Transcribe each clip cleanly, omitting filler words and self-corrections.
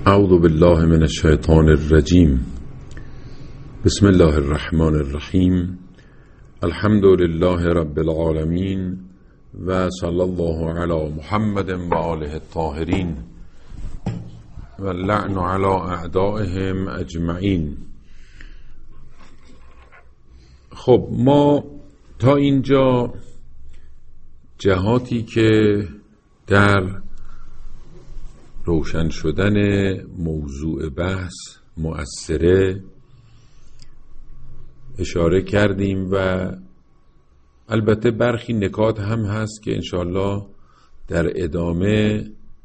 اعوذ بالله من الشیطان الرجیم. بسم الله الرحمن الرحیم. الحمد لله رب العالمین و صلی الله علی محمد و آله الطاهرین و اللعن علی اعدائهم اجمعین. خب ما تا اینجا جهاتی که در روشن شدن موضوع بحث مؤثره اشاره کردیم و البته برخی نکات هم هست که انشاءالله در ادامه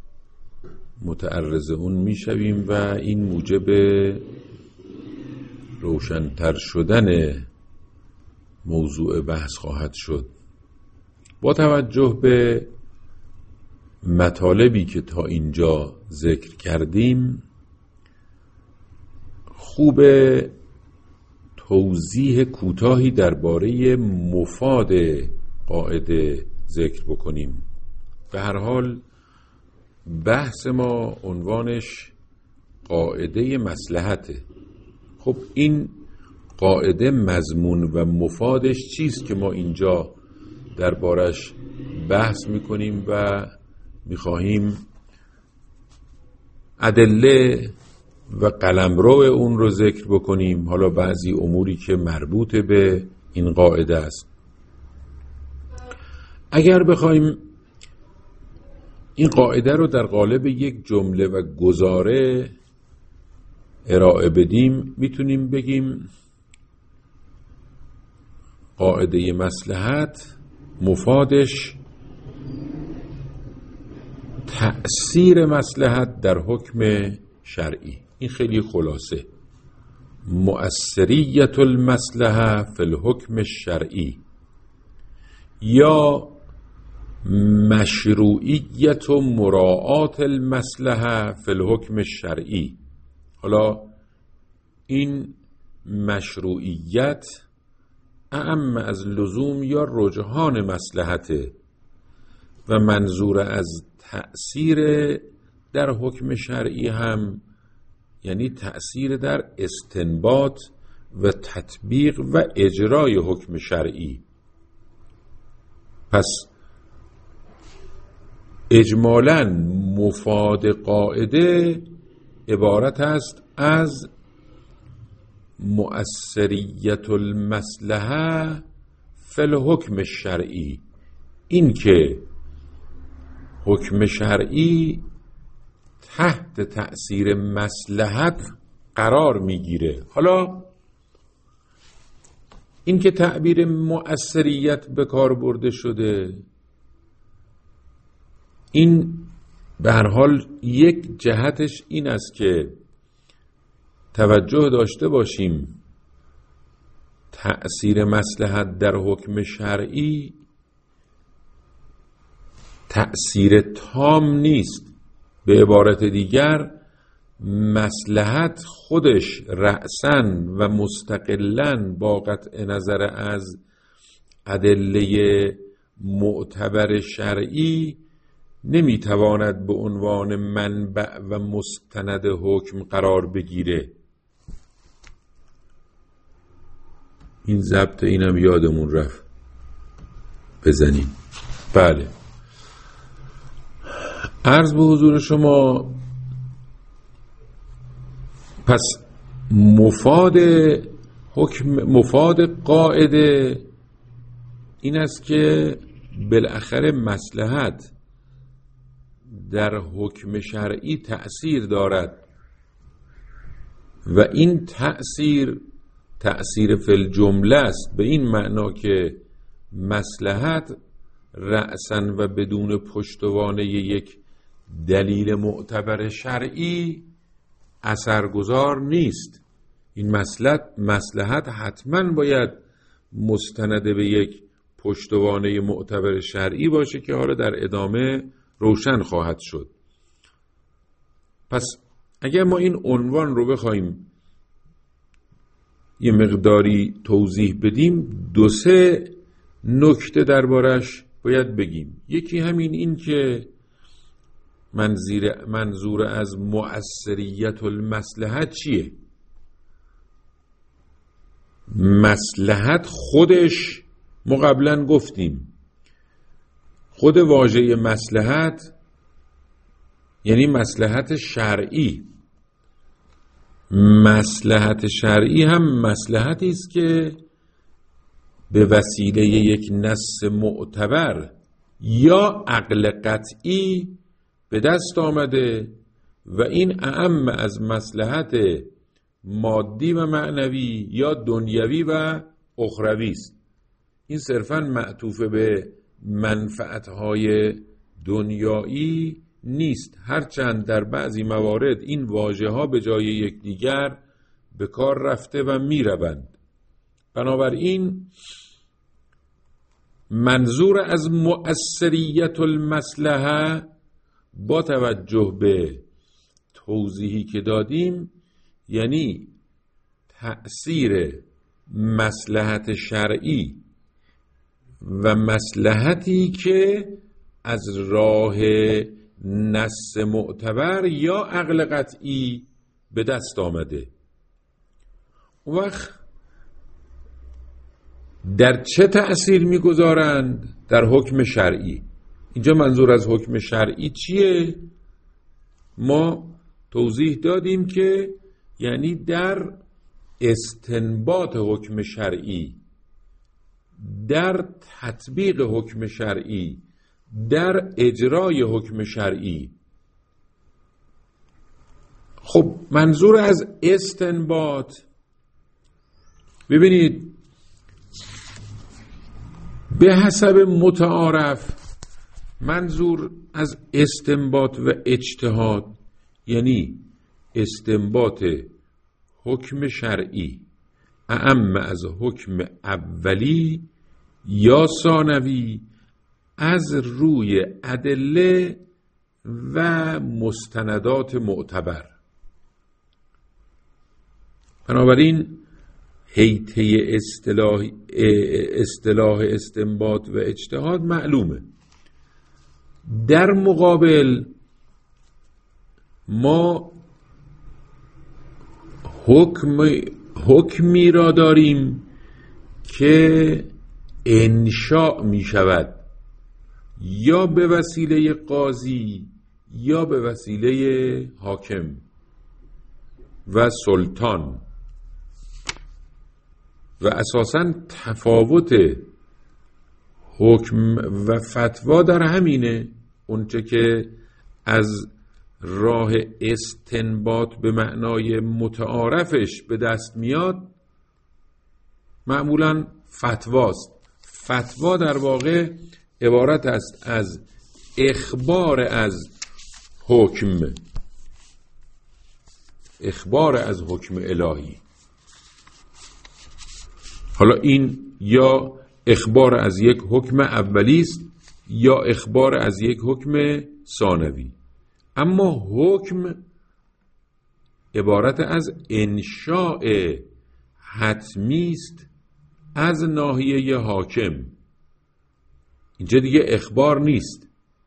متعرض اون میشویم و این موجب روشن‌تر شدن موضوع بحث خواهد شد. با توجه به مطالبی که تا اینجا ذکر کردیم خوب توضیح کوتاهی درباره مفاد قاعده ذکر بکنیم. به هر حال بحث ما عنوانش قاعده مصلحته. خب این قاعده مضمون و مفادش چیست که ما اینجا دربارش بحث میکنیم و میخواهیم ادله و قلمرو اون رو ذکر بکنیم. حالا بعضی اموری که مربوط به این قاعده است. اگر بخوایم این قاعده رو در قالب یک جمله و گزاره ارائه بدیم میتونیم بگیم قاعده مصلحت مفادش تأثیر مصلحت در حکم شرعی. این خیلی خلاصه. مؤثریت المصلحه فی الحکم الشرعی یا مشروعیت و مراعات المصلحه فی الحکم الشرعی. حالا این مشروعیت اعم از لزوم یا رجحان مصلحته و منظور از تأثیر در حکم شرعی هم یعنی تأثیر در استنباط و تطبیق و اجرای حکم شرعی. پس اجمالاً مفاد قاعده عبارت است از مؤثریت المصلحه فی الحکم الشرعی. این که حکم شرعی تحت تأثیر مصلحت قرار میگیره. حالا این که تعبیر مؤثریت به کار برده شده این به هر حال یک جهتش این است که توجه داشته باشیم تأثیر مصلحت در حکم شرعی تأثیر تام نیست. به عبارت دیگر مصلحت خودش رأساً و مستقلاً با قطع نظر از ادله معتبر شرعی نمیتواند به عنوان منبع و مستند حکم قرار بگیره. این ضبط اینم یادمون رفت بزنیم. بله، عرض به حضور شما پس مفاد قاعده این است که بالاخره مصلحت در حکم شرعی تأثیر دارد و این تأثیر فی الجمله است، به این معنا که مصلحت رأساً و بدون پشتوانه یک دلیل معتبر شرعی اثرگذار نیست. این مصلحت حتماً باید مستند به یک پشتوانه معتبر شرعی باشه که حالا در ادامه روشن خواهد شد. پس اگر ما این عنوان رو بخوایم یه مقداری توضیح بدیم 2-3 نکته دربارش باید بگیم. یکی همین این که منظور از مؤثریت المصلحت چیه؟ مصلحت خودش، ما قبلا گفتیم خود واژه مصلحت یعنی مصلحت شرعی. مصلحت شرعی هم مصلحتی است که به وسیله یک نص معتبر یا عقل قطعی به دست آمده و این اعم از مصلحت مادی و معنوی یا دنیوی و اخروی است. این صرفاً معطوف به منفعت‌های دنیایی نیست، هرچند در بعضی موارد این واژه‌ها به جای یکدیگر به کار رفته و می‌روند. بنابراین منظور از مؤثریت المصلحه با توجه به توضیحی که دادیم یعنی تأثیر مصلحت شرعی و مصلحتی که از راه نص معتبر یا عقل قطعی به دست آمده. اون وقت در چه تأثیر میگذارند؟ در حکم شرعی. اینجا منظور از حکم شرعی چیه؟ ما توضیح دادیم که یعنی در استنباط حکم شرعی، در تطبیق حکم شرعی، در اجرای حکم شرعی. خب منظور از استنباط، ببینید به حسب متعارف منظور از استنباط و اجتهاد یعنی استنباط حکم شرعی اعم از حکم اولی یا ثانوی از روی ادله و مستندات معتبر. بنابراین حیطه اصطلاح استنباط و اجتهاد معلومه. در مقابل ما حکمی را داریم که انشاء می شود یا به وسیله قاضی یا به وسیله حاکم و سلطان و اساساً تفاوت حکم و فتوا در همینه. اونچه که از راه استنباط به معنای متعارفش به دست میاد معمولاً فتواست. فتوا در واقع عبارت است از اخبار از حکم الهی. حالا این یا اخبار از یک حکم اولی است یا اخبار از یک حکم ثانوی، اما حکم عبارت از انشاء حتمی است از ناحیه حاکم. اینجا دیگه اخبار نیست.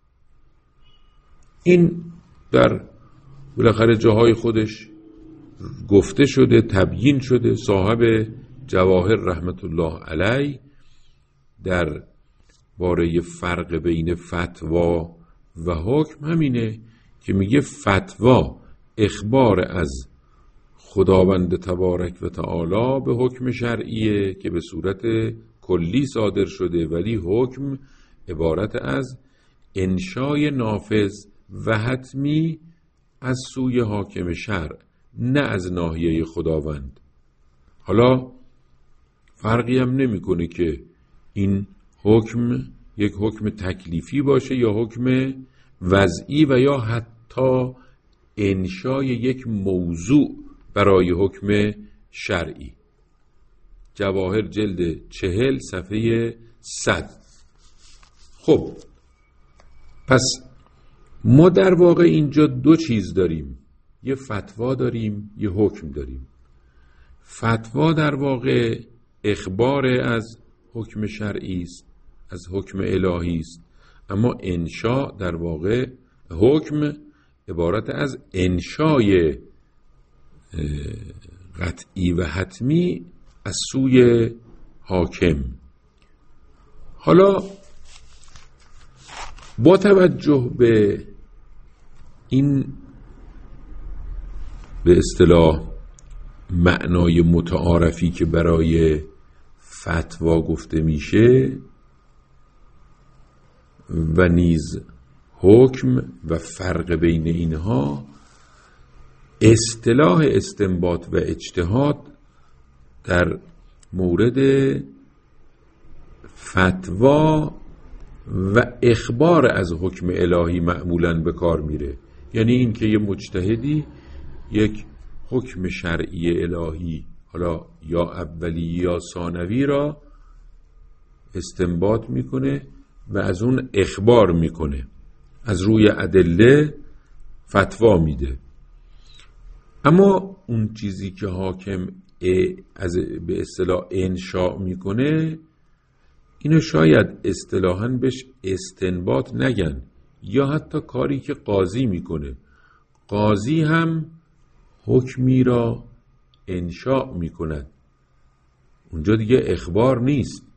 این در بالاخره جاهای خودش گفته شده، تبیین شده. صاحب جواهر رحمت الله علیه در باره فرق بین فتوا و حکم همینه که میگه فتوا اخبار از خداوند تبارک و تعالی به حکم شرعیه که به صورت کلی صادر شده، ولی حکم عبارت از انشای نافذ و حتمی از سوی حاکم شرع، نه از ناحیه خداوند. حالا فرقی هم نمیکنه که این حکم یک حکم تکلیفی باشه یا حکم وضعی و یا حتی انشای یک موضوع برای حکم شرعی. جواهر جلد 40 صفحه 100. خب پس ما در واقع اینجا دو چیز داریم، یه فتوا داریم، یه حکم داریم. فتوا در واقع اخبار از حکم شرعی است، از حکم الهی است، اما انشاء در واقع حکم عبارت از انشای قطعی و حتمی از سوی حاکم. حالا با توجه به این به اصطلاح معنای متعارفی که برای فتوا گفته میشه و نیز حکم و فرق بین اینها، اصطلاح استنباط و اجتهاد در مورد فتوا و اخبار از حکم الهی معمولاً به کار میره. یعنی این که یه مجتهدی یک حکم شرعی الهی، حالا یا اولی یا ثانوی، را استنباط میکنه و از اون اخبار میکنه، از روی ادله فتوا میده. اما اون چیزی که حاکم از به اصطلاح انشاء میکنه، اینو شاید اصطلاحاً بهش استنباط نگن، یا حتی کاری که قاضی میکنه. قاضی هم حکمی را انشاء میکند، اونجا دیگه اخبار نیست.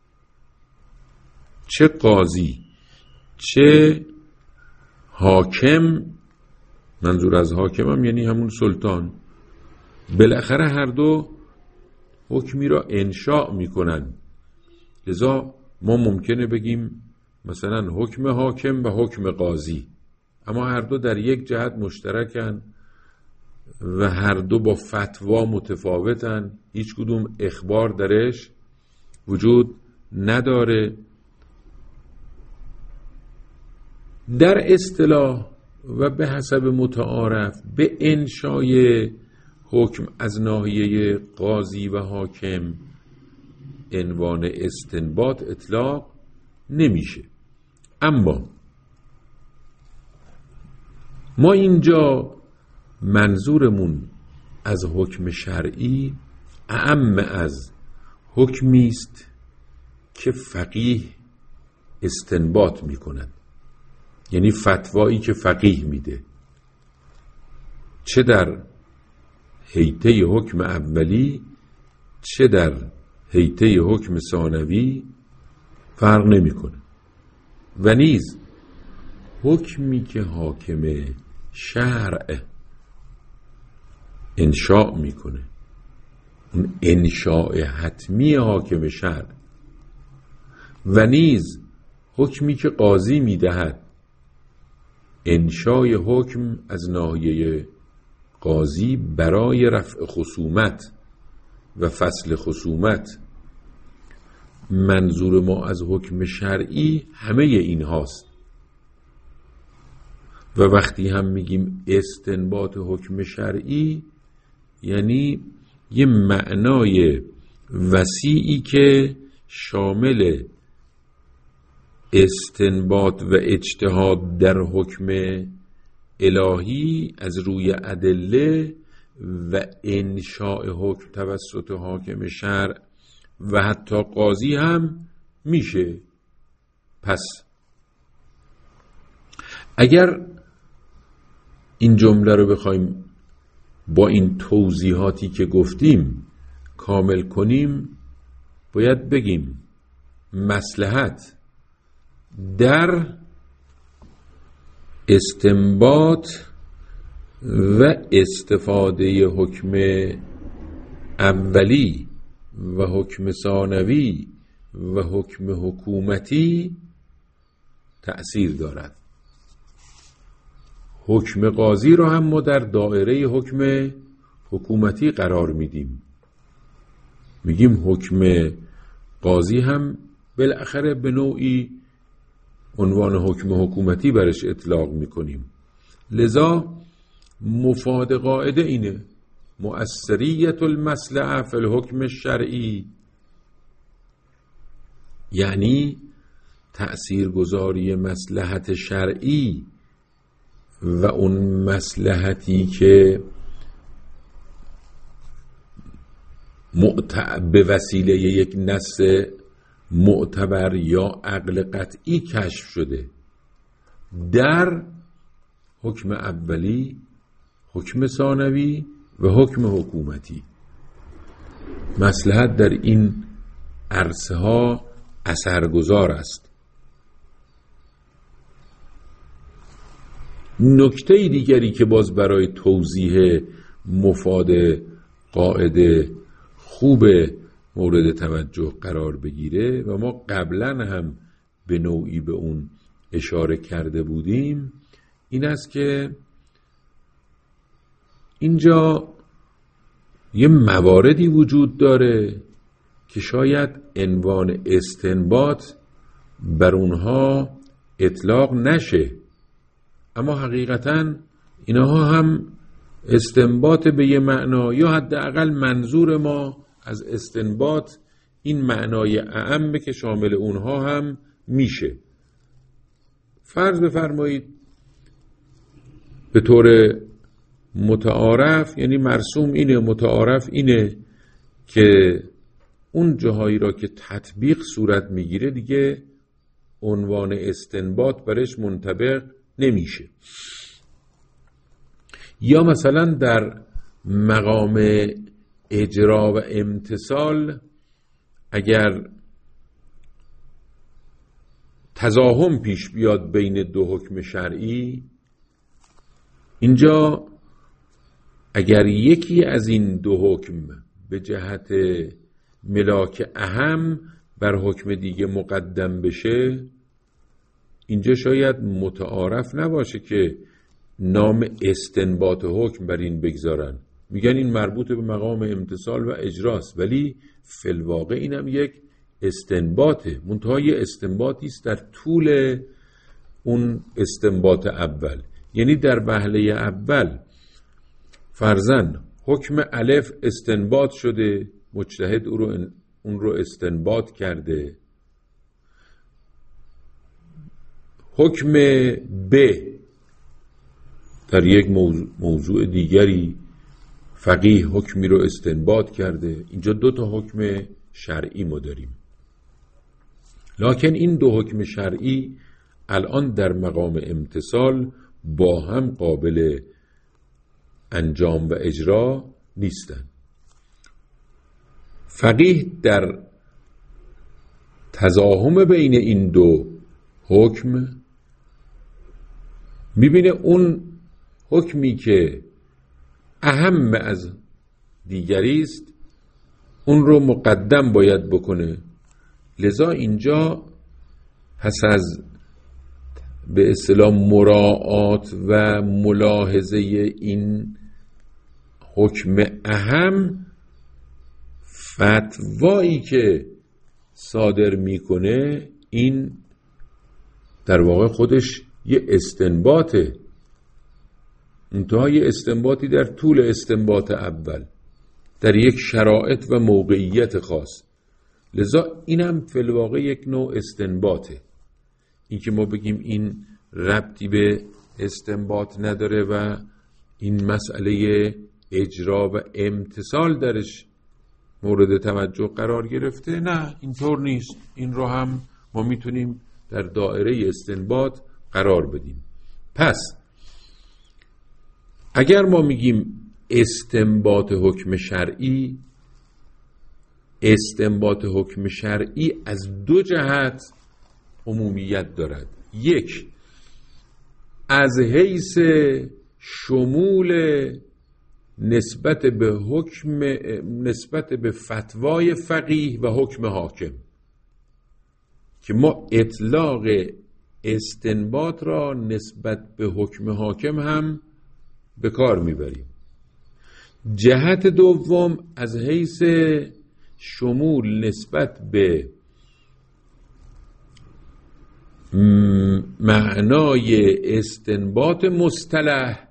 چه قاضی چه حاکم، منظور از حاکمم یعنی همون سلطان، بالاخره هر دو حکمی را انشاء میکنن. لذا ما ممکنه بگیم مثلا حکم حاکم و حکم قاضی، اما هر دو در یک جهت مشترکن و هر دو با فتوا متفاوتن، هیچ کدوم اخبار درش وجود نداره. در اصطلاح و به حسب متعارف به انشای حکم از ناحیه قاضی و حاکم عنوان استنباط اطلاق نمیشه. اما ما اینجا منظورمون از حکم شرعی اعم از حکمی است که فقیه استنباط میکند، یعنی فتوایی که فقیه میده، چه در حیطه حکم اولی چه در حیطه حکم ثانوی فرق نمیکنه. و نیز حکمی که حاکم شرع انشاء میکنه، اون انشاء حتمی حاکم شرع، و نیز حکمی که قاضی میدهد، انشای حکم از ناحیه قاضی برای رفع خصومت و فصل خصومت. منظور ما از حکم شرعی همه این هاست. و وقتی هم میگیم استنباط حکم شرعی، یعنی یه معنای وسیعی که شامل استنباط و اجتهاد در حکم الهی از روی ادله و انشاء حکم توسط حاکم شرع و حتی قاضی هم میشه. پس اگر این جمله رو بخوایم با این توضیحاتی که گفتیم کامل کنیم، باید بگیم مصلحت در استنباط و استفاده حکم اولی و حکم ثانوی و حکم حکومتی تأثیر دارد. حکم قاضی رو هم ما در دایره حکم حکومتی قرار میدیم، میگیم حکم قاضی هم بالاخره به نوعی عنوان حکم حکومتی برش اطلاق میکنیم. لذا مفاد قاعده اینه: مؤثریت المصلحه فی الحکم الشرعی، یعنی تأثیرگذاری مصلحت شرعی و اون مصلحتی که به وسیله یک نص معتبر یا عقل قطعی کشف شده در حکم اولی، حکم ثانوی و حکم حکومتی. مصلحت در این عرصه ها اثرگذار است. نکته دیگری که باز برای توضیح مفاد قاعده خوب مورد توجه قرار بگیره و ما قبلا هم به نوعی به اون اشاره کرده بودیم، این است که اینجا یه مواردی وجود داره که شاید عنوان استنباط بر اونها اطلاق نشه، اما حقیقتاً اینها هم استنباط به یه معنا، یا حداقل منظور ما از استنباط این معنای اعم که شامل اونها هم میشه. فرض بفرمایید به طور متعارف، یعنی مرسوم اینه، متعارف اینه که اون جاهایی را که تطبیق صورت میگیره دیگه عنوان استنباط برش منطبق نمیشه. یا مثلا در مقام اجرا و امتثال اگر تزاحم پیش بیاد بین دو حکم شرعی، اینجا اگر یکی از این دو حکم به جهت ملاک اهم بر حکم دیگه مقدم بشه، اینجا شاید متعارف نباشه که نام استنباط حکم بر این بگذارن، میگن این مربوط به مقام امتثال و اجراست، ولی فی الواقع اینم یک استنباطه، منتهای استنباطی است در طول اون استنباط اول. یعنی در وهله اول فرضاً حکم الف استنباط شده، مجتهد اون رو استنباط کرده، حکم ب در یک موضوع دیگری فقیه حکمی رو استنباط کرده. اینجا دو تا حکم شرعی ما داریم، لکن این دو حکم شرعی الان در مقام امتثال با هم قابل انجام و اجرا نیستن. فقیه در تزاحم بین این دو حکم میبینه اون حکمی که اهم از دیگری است اون رو مقدم باید بکنه. لذا اینجا پس از به اصطلاح مراعات و ملاحظه این حکم اهم، فتوایی که صادر میکنه این در واقع خودش یه استنباطه، انتهای استنباطی در طول استنباط اول در یک شرایط و موقعیت خاص. لذا اینم فی الواقع یک نوع استنباطه. این که ما بگیم این ربطی به استنباط نداره و این مسئله اجرا و امتثال درش مورد توجه قرار گرفته، نه اینطور نیست. این رو هم ما میتونیم در دایره استنباط قرار بدیم. پس اگر ما میگیم استنباط حکم شرعی، استنباط حکم شرعی از دو جهت عمومیت دارد. یک، از حیث شمول نسبت به فتوای فقیه و حکم حاکم، که ما اطلاق استنباط را نسبت به حکم حاکم هم به کار میبریم. جهت دوم، از حیث شمول نسبت به معنای استنباط مصطلح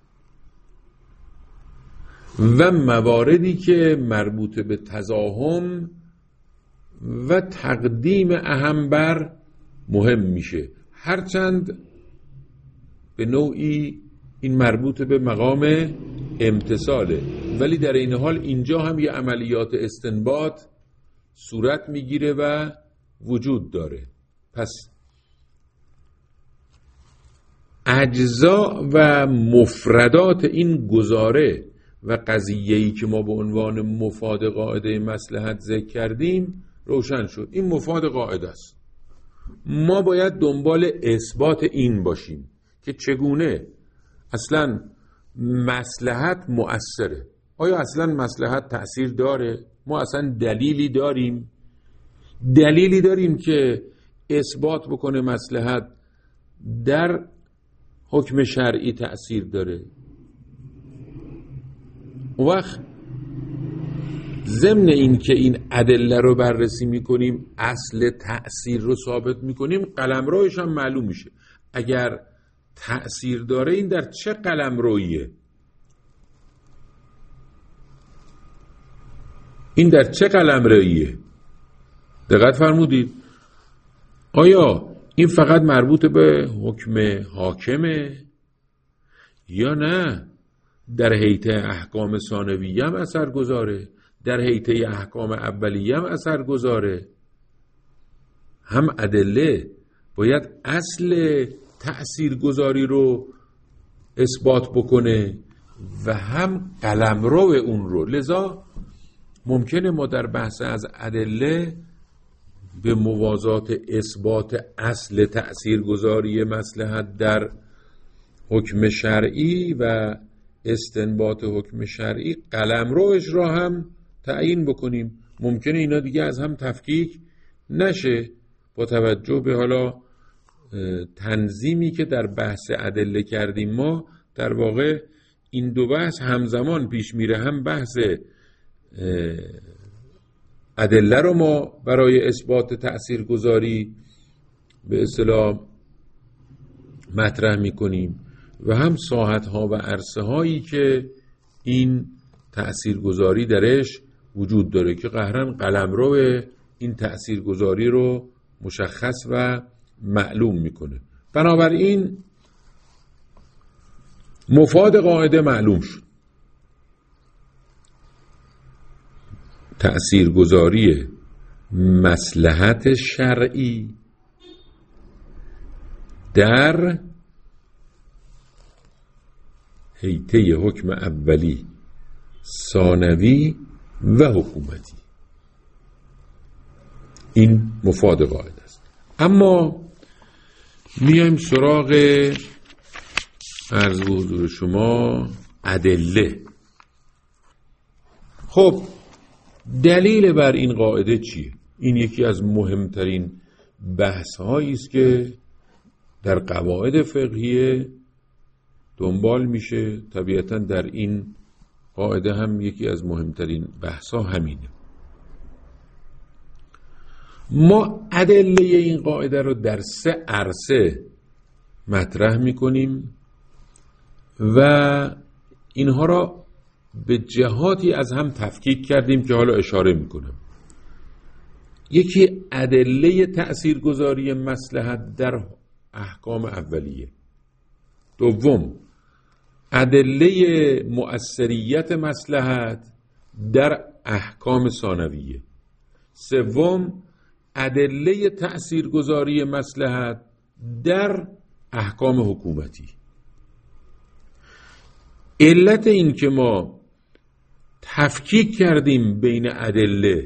و مواردی که مربوط به تزاحم و تقدیم اهم بر مهم میشه، هرچند به نوعی این مربوط به مقام امتثاله، ولی در این حال اینجا هم یه عملیات استنباط صورت میگیره و وجود داره. پس اجزا و مفردات این گزاره و قضیه‌ای که ما به عنوان مفاد قاعده مصلحت ذکر کردیم روشن شد. این مفاد قاعده است. ما باید دنبال اثبات این باشیم که چگونه اصلا مصلحت مؤثره. آیا اصلا مصلحت تأثیر داره؟ ما اصلا دلیلی داریم که اثبات بکنه مصلحت در حکم شرعی تأثیر داره؟ اون وقت ضمن این که این ادله رو بررسی میکنیم، اصل تأثیر رو ثابت میکنیم، قلمروش هم معلوم میشه. اگر تأثیر داره این در چه قلمرویه؟ دقت فرمودید؟ آیا این فقط مربوط به حکم حاکمه یا نه در هیئت احکام ثانویه هم اثر گذاره، در هیئت احکام اولیه هم اثر گذاره؟ هم ادله باید اصل تأثیرگذاری رو اثبات بکنه و هم قلمرو اون رو. لذا ممکنه ما در بحث از ادله به موازات اثبات اصل تأثیرگذاری مصلحت در حکم شرعی و استنباط حکم شرعی قلمروش را هم تعیین بکنیم. ممکنه اینا دیگه از هم تفکیک نشه با توجه به حالا تنظیمی که در بحث ادله کردیم. ما در واقع این دو بحث همزمان پیش میره، هم بحث ادله رو ما برای اثبات تأثیرگذاری به اصطلاح مطرح میکنیم و هم ساحت‌ها و عرصه‌هایی که این تأثیرگذاری درش وجود داره که قهرن قلمرو این تأثیرگذاری رو مشخص و معلوم میکنه. بنابراین مفاد قاعده معلوم شد. تأثیرگذاری مصلحت شرعی در هیئت حکم اولی، ثانوی و حکومتی، این مفاد قاعده است. اما میایم سراغ عرض به حضور شما ادله. خب دلیل بر این قاعده چیه؟ این یکی از مهمترین بحث هایی است که در قواعد فقهیه دنبال میشه. طبیعتا در این قاعده هم یکی از مهمترین بحث ها همینه. ما ادله این قاعده رو در 3 عرصه مطرح میکنیم و اینها را به جهاتی از هم تفکیک کردیم که حالا اشاره میکنم. یکی ادله تأثیرگذاری مصلحت در احکام اولیه، دوم ادله مؤثریت مصلحت در احکام ثانویه، سوم ادله تأثیرگذاری مصلحت در احکام حکومتی. علت این که ما تفکیک کردیم بین ادله،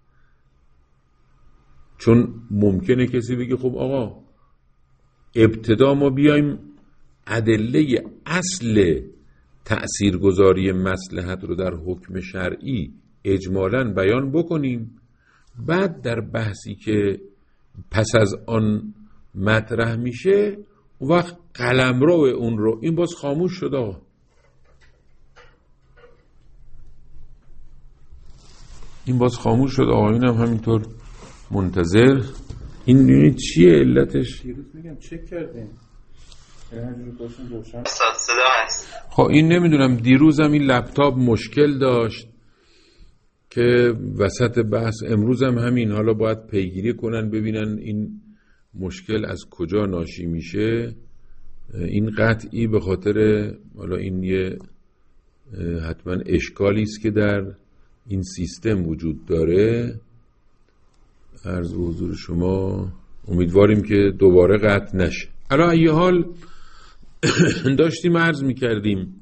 چون ممکنه کسی بگه خب آقا ابتدا ما بیایم ادله اصل تأثیرگذاری مصلحت رو در حکم شرعی اجمالاً بیان بکنیم، بعد در بحثی که پس از آن مطرح میشه اون وقت قلمرو اون رو، این باز خاموش شد آقا. این هم همینطور منتظر. این چیه علتش؟ دیروز میگم چک کردیم. خب این نمیدونم، دیروزم این لپتاپ مشکل داشت که وسط بحث، امروزم همین. حالا باید پیگیری کنن ببینن این مشکل از کجا ناشی میشه. این قطعی به خاطر حالا این یه حتما اشکالی است که در این سیستم وجود داره. عرض به حضور شما امیدواریم که دوباره قطع نشه. علی ای حال داشتیم عرض میکردیم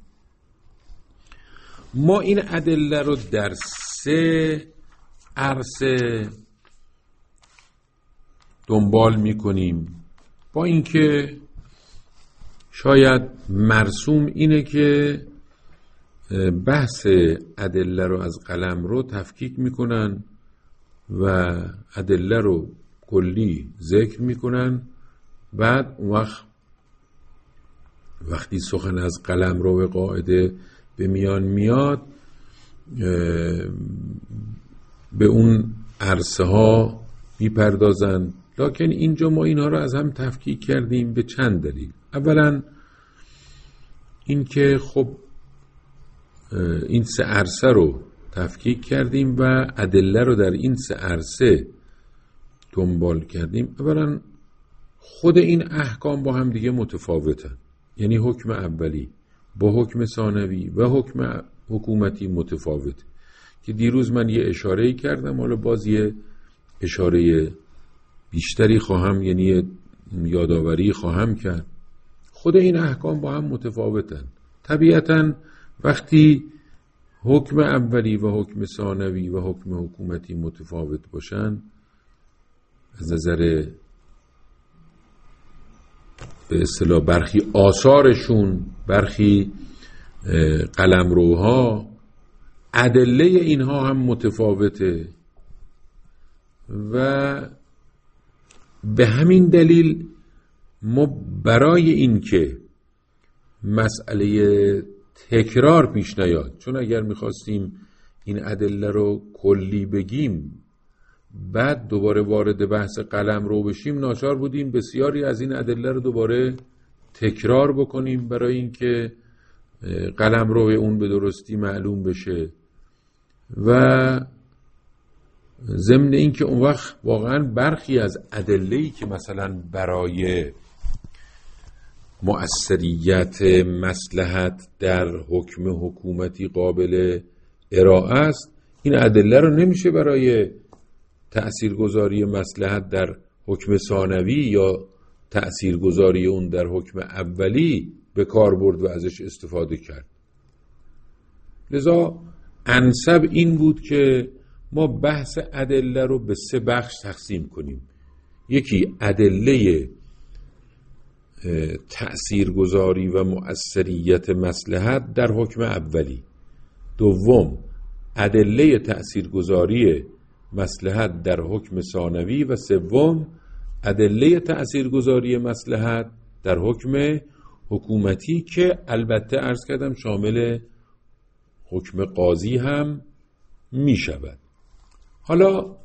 ما این ادله رو در 3 عرصه دنبال میکنیم، با اینکه شاید مرسوم اینه که بحث ادله رو از قلمرو تفکیک میکنن و ادله رو کلی ذکر میکنن، بعد اون وقتی سخن از قلمرو قاعده به میان میاد به اون عرصه ها میپردازن. لکن اینجا ما اینها رو از هم تفکیک کردیم به چند دلیل. اولا این که خب این 3 عرصه رو تفکیک کردیم و ادله رو در این 3 عرصه دنبال کردیم. اولا خود این احکام با هم دیگه متفاوتن، یعنی حکم اولی با حکم ثانوی و حکم حکومتی متفاوت، که دیروز من یه اشاره‌ای کردم، حالا باز یه اشاره بیشتری خواهم، یعنی یادآوری خواهم کرد. خود این احکام با هم متفاوتن. طبیعتاً وقتی حکم اولی و حکم ثانوی و حکم حکومتی متفاوت باشن، از نظر به اصطلاح برخی آثارشون، برخی قلمروها، ادله اینها هم متفاوته و به همین دلیل ما برای این که مسئله تکرار پیش نیاد، چون اگر میخواستیم این ادله رو کلی بگیم بعد دوباره وارد بحث قلمرو بشیم، ناچار بودیم بسیاری از این ادله رو دوباره تکرار بکنیم برای اینکه قلمرو اون به درستی معلوم بشه و ضمن اینکه اون وقت واقعا برخی از ادله‌ای که مثلا برای مؤثریت مصلحت در حکم حکومتی قابل ارائه است، این ادله رو نمیشه برای تأثیرگذاری مصلحت در حکم ثانوی یا تأثیرگذاری اون در حکم اولی به کار برد و ازش استفاده کرد. لذا انسب این بود که ما بحث ادله رو به 3 بخش تقسیم کنیم. یکی ادله تأثیرگذاری و مؤثریت مصلحت در حکم اولی، دوم ادله تأثیرگذاری مصلحت در حکم ثانوی و سوم ادله تأثیرگذاری مصلحت در حکم حکومتی که البته عرض کردم شامل حکم قاضی هم می شود. حالا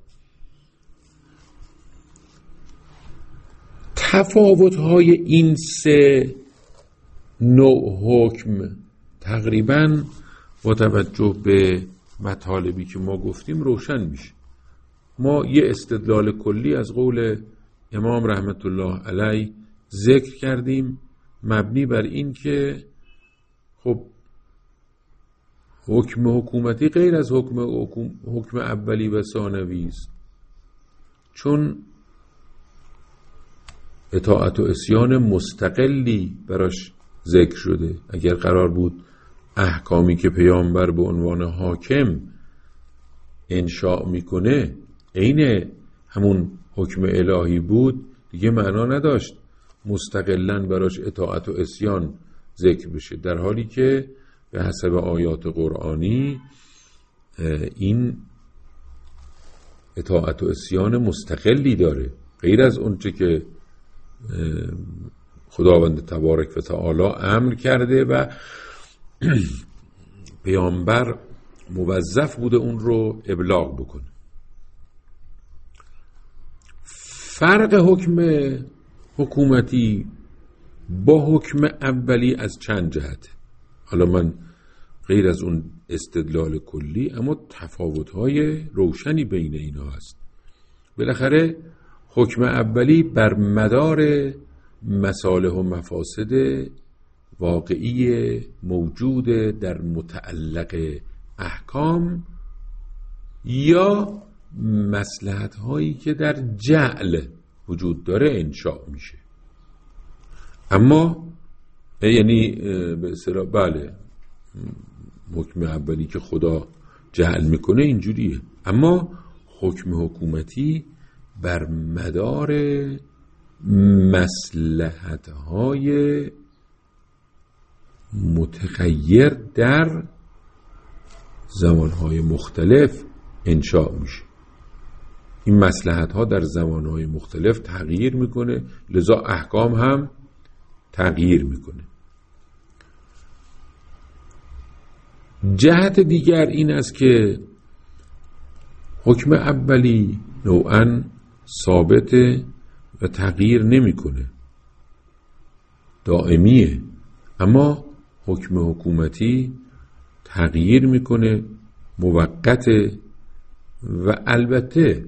تفاوت‌های این 3 نوع حکم تقریباً با توجه به مطالبی که ما گفتیم روشن میشه. ما یه استدلال کلی از قول امام رحمت الله علیه ذکر کردیم مبنی بر این که خب حکم حکومتی غیر از حکم اولی و ثانوی است، چون اطاعت و عصیان مستقلی براش ذکر شده. اگر قرار بود احکامی که پیامبر به عنوان حاکم انشاء میکنه عین همون حکم الهی بود، دیگه معنا نداشت مستقلاً براش اطاعت و عصیان ذکر بشه، در حالی که به حسب آیات قرآنی این اطاعت و عصیان مستقلی داره، غیر از اونچه که خداوند تبارک و تعالی امر کرده و پیامبر موظف بوده اون رو ابلاغ بکنه. فرق حکم حکومتی با حکم اولی از چند جهته. حالا من غیر از اون استدلال کلی، اما تفاوت‌های روشنی بین اینا هست. بالاخره حکم اولی بر مدار مصالح و مفاسد واقعی موجود در متعلق احکام یا مصلحت هایی که در جعل وجود داره انشاء میشه. اما یعنی به اصطلاح بله حکم اولی که خدا جعل میکنه اینجوریه، اما حکم حکومتی بر مدار مصلحت‌های متغیر در زمانهای مختلف انشاء میشه. این مصلحت‌ها در زمانهای مختلف تغییر میکنه، لذا احکام هم تغییر میکنه. جهت دیگر این است که حکم اولی نوعاً ثابته و تغییر نمیکنه، دائمیه، اما حکم حکومتی تغییر میکنه، موقته و البته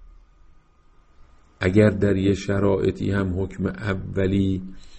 اگر در یه شرایطی هم حکم اولی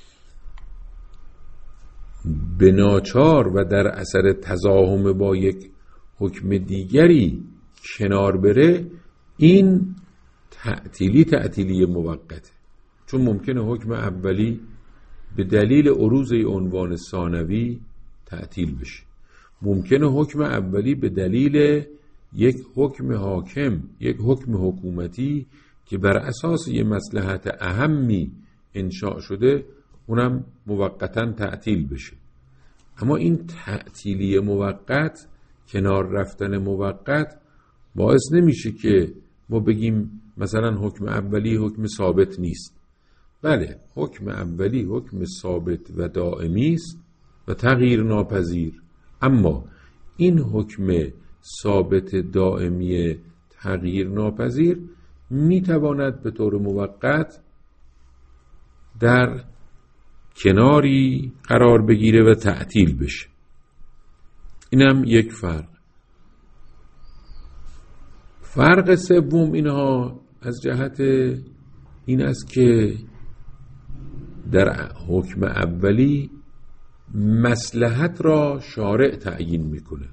به ناچار و در اثر تزاحم با یک حکم دیگری کنار بره، این تعطیلی موقته، چون ممکنه حکم اولی به دلیل عروض عنوان ثانوی تعطیل بشه، ممکنه حکم اولی به دلیل یک حکم حاکم، یک حکم حکومتی که بر اساس یک مصلحت اهمی انشاء شده اونم موقتاً تعطیل بشه. اما این تعطیلی موقت، کنار رفتن موقت، باعث نمیشه که ما بگیم مثلا حکم اولی حکم ثابت نیست. بله، حکم اولی حکم ثابت و دائمی است و تغییر ناپذیر، اما این حکم ثابت دائمی تغییر ناپذیر میتواند به طور موقت در کناری قرار بگیره و تعطیل بشه. اینم یک فرق. فرق سوم اینها از جهت این است که در حکم اولی مصلحت را شارع تعیین میکنه،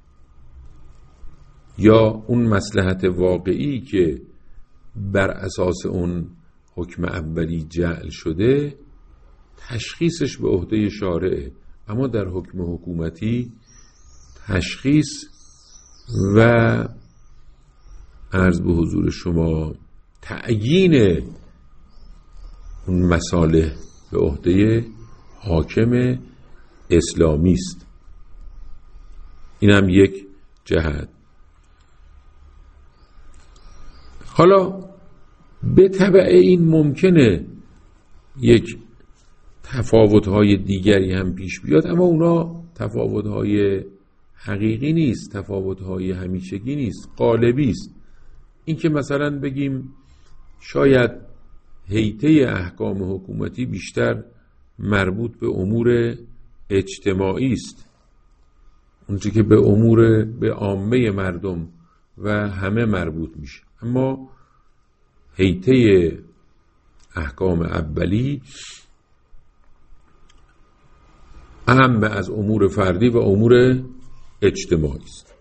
یا اون مصلحت واقعی که بر اساس اون حکم اولی جعل شده تشخیصش به عهده شارعه، اما در حکم حکومتی تشخیص و عرض به حضور شما تعیین اون مصالح به عهده حاکم اسلامی است. این هم یک جهت. حالا به تبع این ممکنه یک تفاوت‌های دیگری هم پیش بیاد، اما اونا تفاوت‌های حقیقی نیست، تفاوت‌های همیشگی نیست، غالبی است. این که مثلا بگیم شاید هیئت احکام حکومتی بیشتر مربوط به امور اجتماعی است، اونچه که به امور به عامه مردم و همه مربوط میشه، اما هیئت احکام اولی اهم از امور فردی و امور اجتماعی است.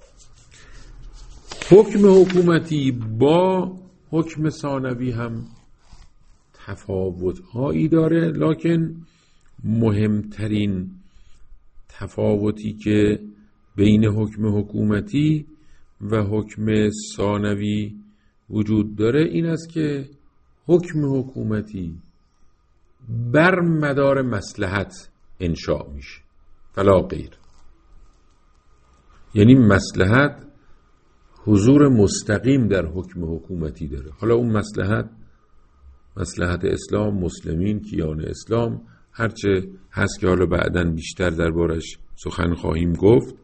حکم حکومتی با حکم ثانوی هم تفاوت‌هایی داره، لکن مهمترین تفاوتی که بین حکم حکومتی و حکم ثانوی وجود داره این است که حکم حکومتی بر مدار مصلحت انشاء میشه فلا غیر، یعنی مصلحت حضور مستقیم در حکم حکومتی داره. حالا اون مصلحت اسلام، مسلمین، کیان اسلام، هرچه هست که حالا بعداً بیشتر دربارش سخن خواهیم گفت.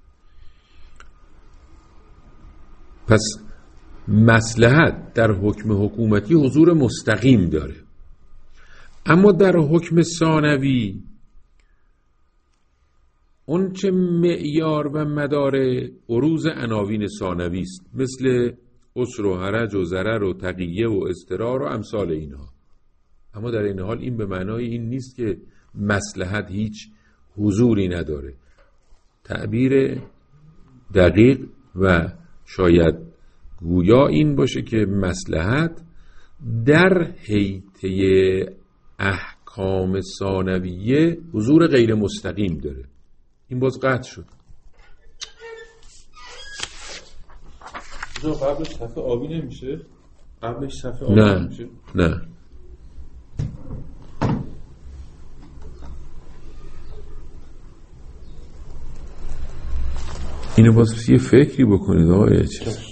پس مصلحت در حکم حکومتی حضور مستقیم داره، اما در حکم ثانوی اون چه معیار و مدار عروض عناوین ثانوی است، مثل عسر و حرج و ضرر و تقیه و اضطرار و امثال اینها. اما در این حال این به معنای این نیست که مصلحت هیچ حضوری نداره. تعبیر دقیق و شاید گویا این باشه که مصلحت در هیئت احکام ثانویه حضور غیر مستقیم داره. این باز قطع شد. قبلش صفحه آبی نمیشه؟ قبلش صفحه آبی نمیشه؟ نه اینو باز یه فکری بکنید آقای چیز.